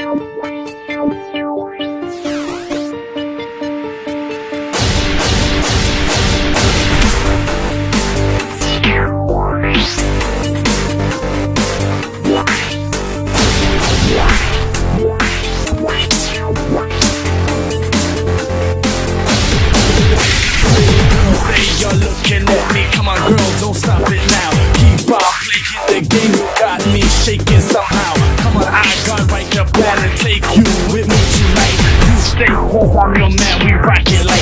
You're looking at me, come on girl, don't stop it now. Keep on playing the game, you got me shaking somehow. Come on, I got right the plan and take you with me tonight. You stay close, I'm your man, we rock it like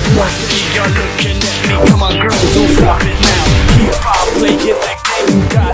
you're looking at me, come on girl, don't stop it now. Keep on playing the game, you got